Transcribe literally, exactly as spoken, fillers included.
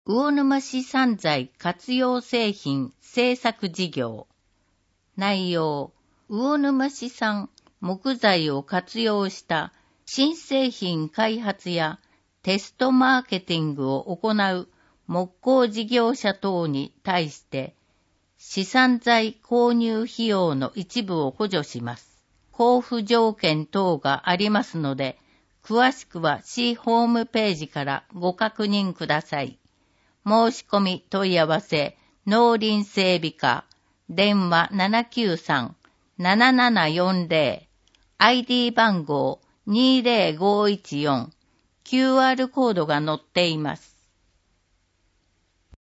魚沼市産材活用製品製作事業。内容、魚沼市産木材を活用した新製品開発やテストマーケティングを行う木工事業者等に対して市産材購入費用の一部を補助します。交付条件等がありますので、詳しくは市ホームページからご確認ください。申し込み問い合わせ、農林整備課、電話 ななきゅうさん ななななよんぜろ、アイディー 番号にーぜろごいちよん、キューアール コードが載っています。